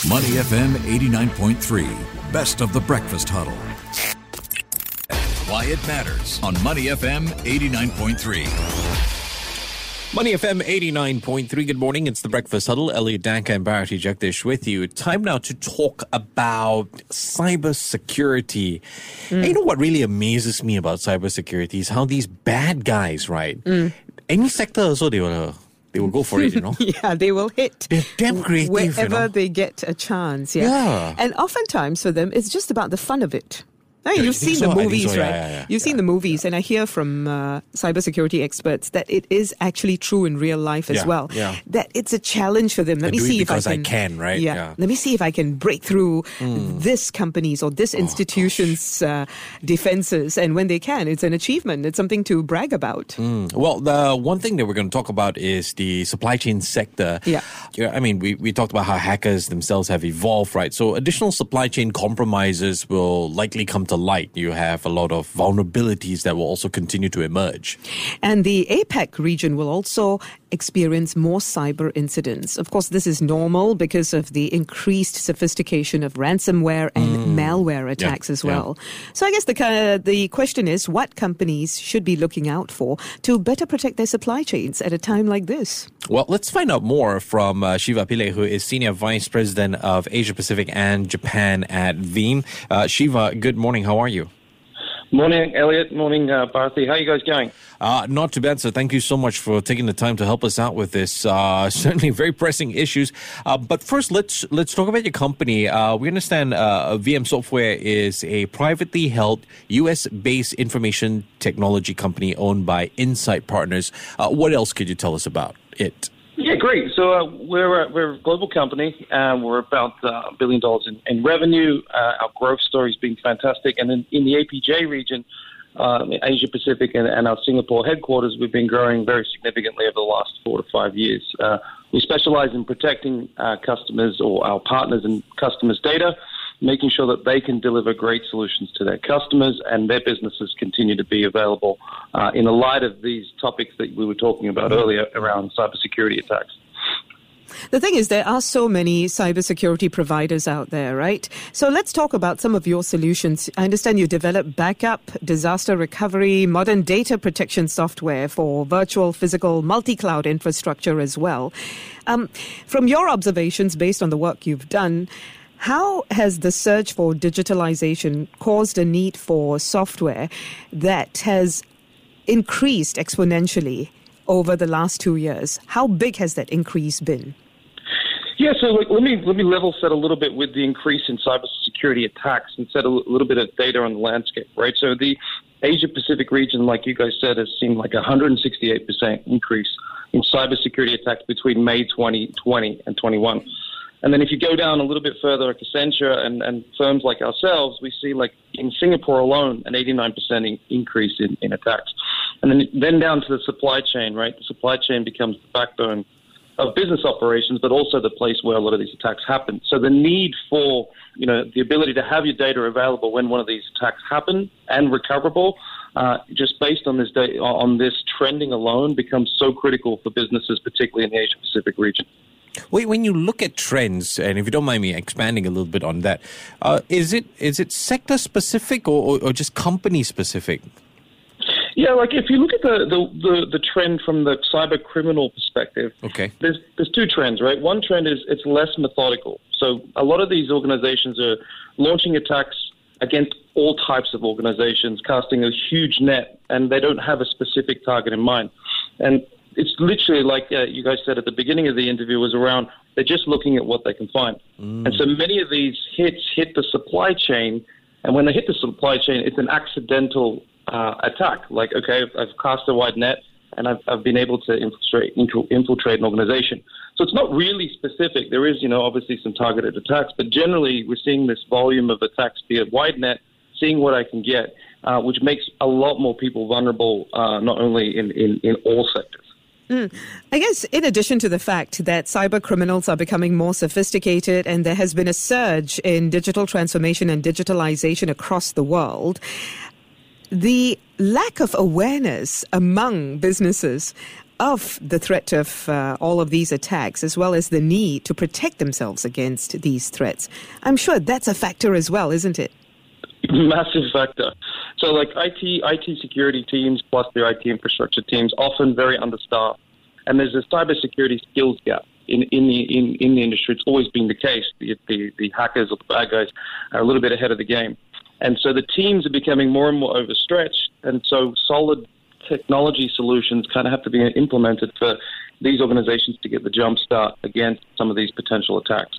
Money FM 89.3, best of the breakfast huddle. Why it matters on Money FM 89.3. Money FM 89.3. Good morning. It's the Breakfast Huddle. Elliot Danka and Bharati Jagdish with you. Time now to talk about cybersecurity. And you know what really amazes me about cybersecurity is how these bad guys, right? Any sector also they will go for it, you know. Yeah, they will hit. They're damn creative, wherever they get a chance. Yeah. And oftentimes for them, it's just about the fun of it. You've seen the movies, right? Yeah. You've seen the movies, and I hear from cybersecurity experts that it is actually true in real life as well. Yeah. That it's a challenge for them. Let me see if I can. Right? Yeah. Let me see if I can break through this company's or this institution's defenses. And when they can, it's an achievement. It's something to brag about. Well, the one thing that we're going to talk about is the supply chain sector. Yeah. I mean, we talked about how hackers themselves have evolved, right? So additional supply chain compromises will likely come to light. You have a lot of vulnerabilities that will also continue to emerge. And the APAC region will also experience more cyber incidents. Of course, this is normal because of the increased sophistication of ransomware and malware attacks as well. So I guess the question is, what companies should be looking out for to better protect their supply chains at a time like this? Well, let's find out more from Shiva Pillai, who is Senior Vice President of Asia Pacific and Japan at Veeam. Shiva, good morning. How are you? Morning, Elliot. Morning, Bharati. How are you guys going? Not too bad, sir. Thank you so much for taking the time to help us out with this. Certainly very pressing issues. But first, let's talk about your company. We understand VM Software is a privately held US-based information technology company owned by Insight Partners. What else could you tell us about it? Yeah, great. So we're a global company. We're about $1 billion in revenue. Our growth story has been fantastic. And in the APJ region, Asia Pacific and our Singapore headquarters, we've been growing very significantly over the last 4 to 5 years. We specialize in protecting our customers or our partners and customers' data, making sure that they can deliver great solutions to their customers and their businesses continue to be available in the light of these topics that we were talking about earlier around cybersecurity attacks. The thing is, there are so many cybersecurity providers out there, right? So let's talk about some of your solutions. I understand you develop backup, disaster recovery, modern data protection software for virtual, physical, multi-cloud infrastructure as well. From your observations based on the work you've done, how has the surge for digitalization caused a need for software that has increased exponentially over the last 2 years? How big has that increase been? Yeah, so let me level set a little bit with the increase in cybersecurity attacks and set a little bit of data on the landscape, right? So the Asia Pacific region, like you guys said, has seen like a 168% increase in cybersecurity attacks between May 2020 and 21. And then if you go down a little bit further, like Accenture and firms like ourselves, we see like in Singapore alone, an 89% increase in attacks. And then down to the supply chain, right? The supply chain becomes the backbone of business operations, but also the place where a lot of these attacks happen. So the need for, the ability to have your data available when one of these attacks happen and recoverable, just based on this trending alone, becomes so critical for businesses, particularly in the Asia Pacific region. Wait, when you look at trends, and if you don't mind me expanding a little bit on that, is it sector specific or just company specific? Yeah, like if you look at the trend from the cyber criminal perspective, okay, there's two trends, right? One trend is it's less methodical. So a lot of these organizations are launching attacks against all types of organizations, casting a huge net, and they don't have a specific target in mind. And it's literally like you guys said at the beginning of the interview was around, they're just looking at what they can find. And so many of these hits hit the supply chain, and when they hit the supply chain, it's an accidental attack. Like, okay, I've cast a wide net, and I've been able to infiltrate an organization. So it's not really specific. There is, obviously some targeted attacks, but generally we're seeing this volume of attacks via wide net, seeing what I can get, which makes a lot more people vulnerable, not only in all sectors. I guess in addition to the fact that cyber criminals are becoming more sophisticated and there has been a surge in digital transformation and digitalization across the world, the lack of awareness among businesses of the threat of all of these attacks, as well as the need to protect themselves against these threats. I'm sure that's a factor as well, isn't it? Massive factor. So like IT security teams plus their IT infrastructure teams, often very understaffed. And there's a cybersecurity skills gap in the industry. It's always been the case. The hackers or the bad guys are a little bit ahead of the game. And so the teams are becoming more and more overstretched. And so solid technology solutions kind of have to be implemented for these organizations to get the jump start against some of these potential attacks.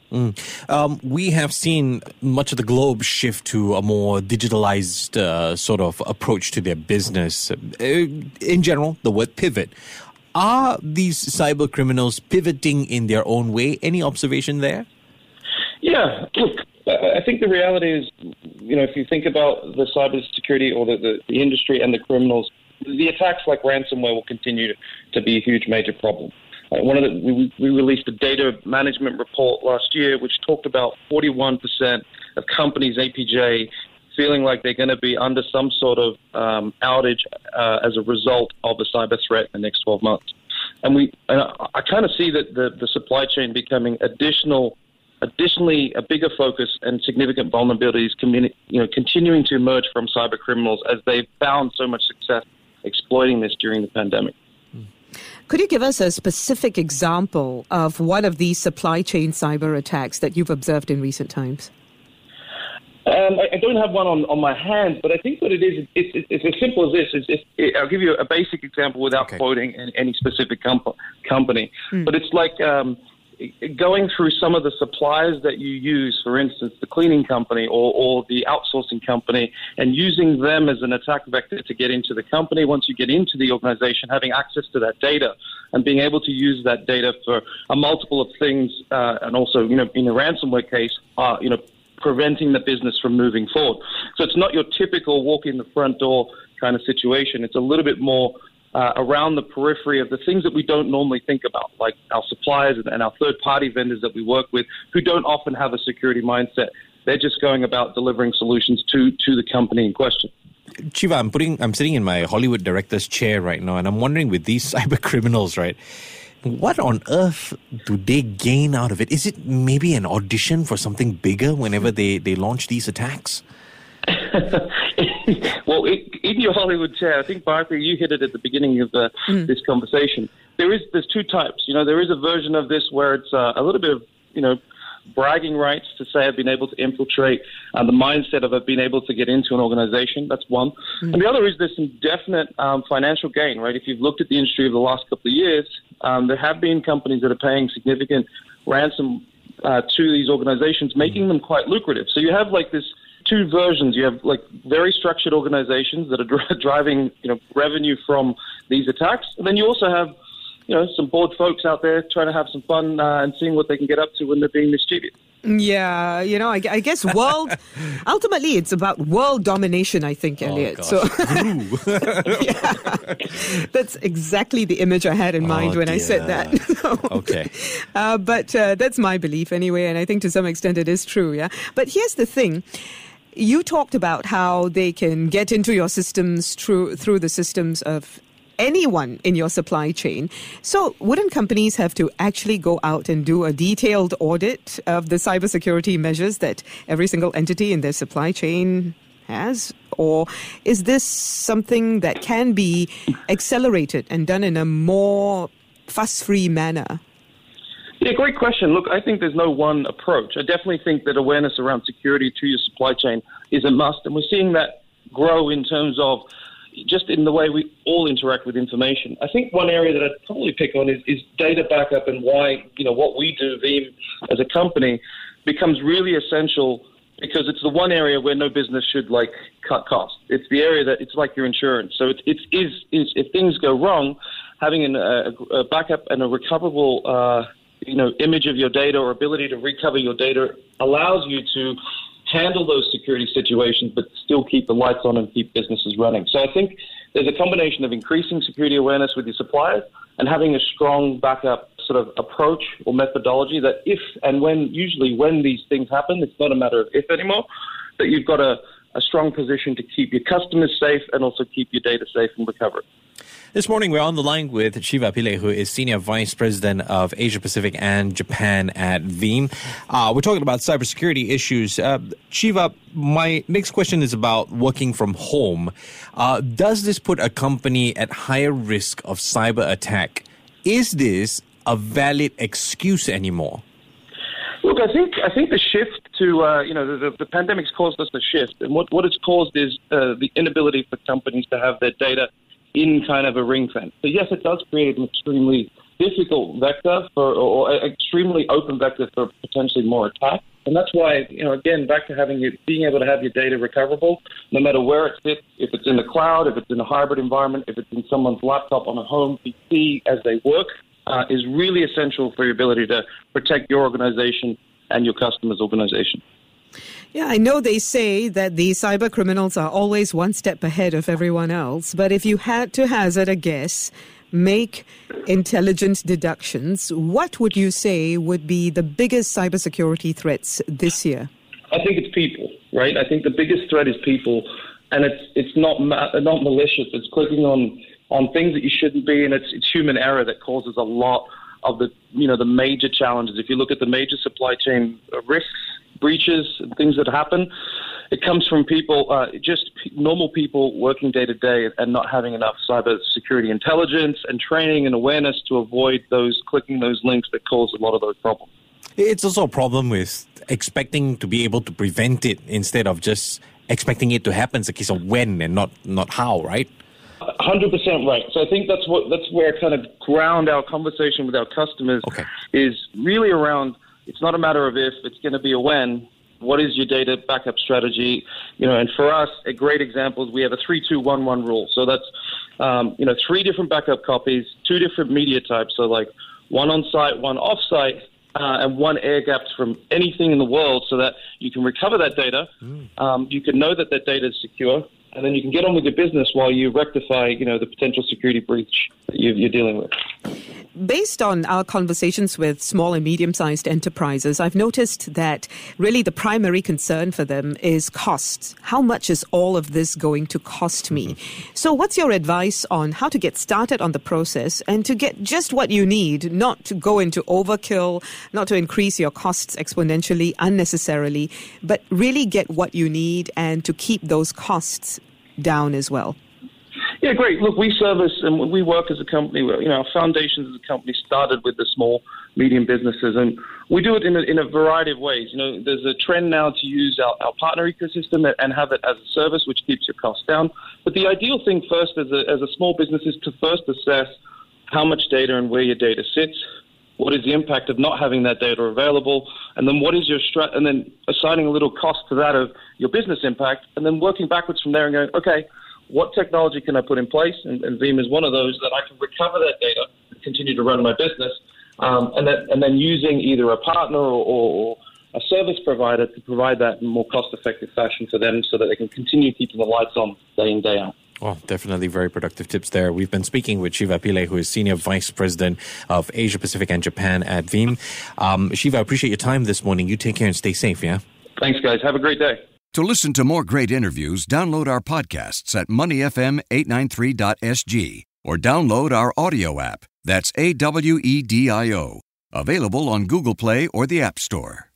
We have seen much of the globe shift to a more digitalized sort of approach to their business. In general, the word pivot. Are these cyber criminals pivoting in their own way? Any observation there? Yeah, look, I think the reality is, if you think about the cybersecurity or the industry and the criminals, the attacks like ransomware will continue to be a huge major problem. We released a data management report last year which talked about 41% of companies, APJ, feeling like they're going to be under some sort of outage as a result of a cyber threat in the next 12 months. And I kind of see that the supply chain becoming additionally a bigger focus and significant vulnerabilities continuing to emerge from cyber criminals as they've found so much success exploiting this during the pandemic. Could you give us a specific example of one of these supply chain cyber attacks that you've observed in recent times? I don't have one on my hands, but I think what it is, it's as simple as this. I'll give you a basic example without quoting any specific company. But it's like going through some of the suppliers that you use, for instance, the cleaning company or the outsourcing company, and using them as an attack vector to get into the company. Once you get into the organization, having access to that data and being able to use that data for a multiple of things, and also, in a ransomware case, preventing the business from moving forward. So it's not your typical walk in the front door kind of situation. It's a little bit more around the periphery of the things that we don't normally think about, like our suppliers and our third-party vendors that we work with who don't often have a security mindset. They're just going about delivering solutions to the company in question. Chiva, I'm sitting in my Hollywood director's chair right now, and I'm wondering, with these cyber criminals, right, what on earth do they gain out of it? Is it maybe an audition for something bigger whenever they launch these attacks? Well, in your Hollywood chair, I think, Bharti, you hit it at the beginning of this conversation. There's two types. There is a version of this where it's a little bit of, bragging rights to say I've been able to infiltrate the mindset of being able to get into an organization. That's one. And the other is there's some definite financial gain, right? If you've looked at the industry over the last couple of years, there have been companies that are paying significant ransom to these organizations, making them quite lucrative. So you have like this two versions. You have like very structured organizations that are driving revenue from these attacks, and then you also have some bored folks out there trying to have some fun and seeing what they can get up to when they're being mischievous. Yeah, I guess ultimately it's about world domination, I think, Elliot. So yeah, that's exactly the image I had in mind when I said that. Okay. But that's my belief anyway, and I think to some extent it is true, yeah. But here's the thing. You talked about how they can get into your systems through the systems of anyone in your supply chain. So wouldn't companies have to actually go out and do a detailed audit of the cybersecurity measures that every single entity in their supply chain has? Or is this something that can be accelerated and done in a more fuss-free manner? Yeah, great question. Look, I think there's no one approach. I definitely think that awareness around security to your supply chain is a must, and we're seeing that grow in terms of just in the way we all interact with information. I think one area that I'd probably pick on is data backup, and why, what we do, Veeam, as a company, becomes really essential, because it's the one area where no business should cut costs. It's the area that it's like your insurance. So it's if things go wrong, having a backup and a recoverable image of your data or ability to recover your data allows you to handle those security situations, but still keep the lights on and keep businesses running. So I think there's a combination of increasing security awareness with your suppliers and having a strong backup sort of approach or methodology that usually when these things happen, it's not a matter of if anymore, that you've got a strong position to keep your customers safe and also keep your data safe and recover it. This morning, we're on the line with Shiva Pillay, who is Senior Vice President of Asia Pacific and Japan at Veeam. We're talking about cybersecurity issues. Shiva, my next question is about working from home. Does this put a company at higher risk of cyber attack? Is this a valid excuse anymore? Look, I think the shift to the pandemic's caused us to shift, and what it's caused is the inability for companies to have their data in kind of a ring fence. So yes, it does create an extremely difficult vector or extremely open vector for potentially more attack. And that's why, again, back to being able to have your data recoverable, no matter where it sits, if it's in the cloud, if it's in a hybrid environment, if it's in someone's laptop on a home PC as they work, is really essential for your ability to protect your organization and your customer's organization. Yeah, I know they say that the cyber criminals are always one step ahead of everyone else, but if you had to hazard a guess, make intelligent deductions, what would you say would be the biggest cybersecurity threats this year? I think it's people, right? I think the biggest threat is people, and it's not malicious. It's clicking on things that you shouldn't be, and it's human error that causes a lot of the major challenges. If you look at the major supply chain risks, breaches, and things that happen, it comes from people, just normal people working day to day and not having enough cyber security intelligence and training and awareness to avoid clicking those links that cause a lot of those problems. It's also a problem with expecting to be able to prevent it instead of just expecting it to happen. It's a case of when and not how, right? 100% right. So I think that's where I kind of ground our conversation with our customers is really around. It's not a matter of if, it's going to be a when. What is your data backup strategy? And for us, a great example is we have a 3-2-1-1 rule. So that's 3 different backup copies, 2 different media types. So like 1 on site, 1 off site, and 1 air gapped from anything in the world, so that you can recover that data. You can know that data is secure, and then you can get on with your business while you rectify, the potential security breach that you're dealing with. Based on our conversations with small and medium-sized enterprises, I've noticed that really the primary concern for them is costs. How much is all of this going to cost me? So what's your advice on how to get started on the process and to get just what you need, not to go into overkill, not to increase your costs exponentially, unnecessarily, but really get what you need and to keep those costs down as well? Yeah, great. Look, we service and we work as a company. Our foundations as a company started with the small, medium businesses, and we do it in a variety of ways. There's a trend now to use our partner ecosystem and have it as a service, which keeps your costs down. But the ideal thing first as a small business is to first assess how much data and where your data sits. What is the impact of not having that data available? And then what is your and then assigning a little cost to that of your business impact, and then working backwards from there and going, okay, what technology can I put in place? And Veeam is one of those that I can recover that data, continue to run my business, and then using either a partner or a service provider to provide that in a more cost-effective fashion for them so that they can continue keeping the lights on day in, day out. Well, definitely very productive tips there. We've been speaking with Shiva Pillay, who is Senior Vice President of Asia Pacific and Japan at Veeam. Shiva, I appreciate your time this morning. You take care and stay safe, yeah? Thanks, guys. Have a great day. To listen to more great interviews, download our podcasts at moneyfm893.sg or download our audio app. That's AWEDIO. Available on Google Play or the App Store.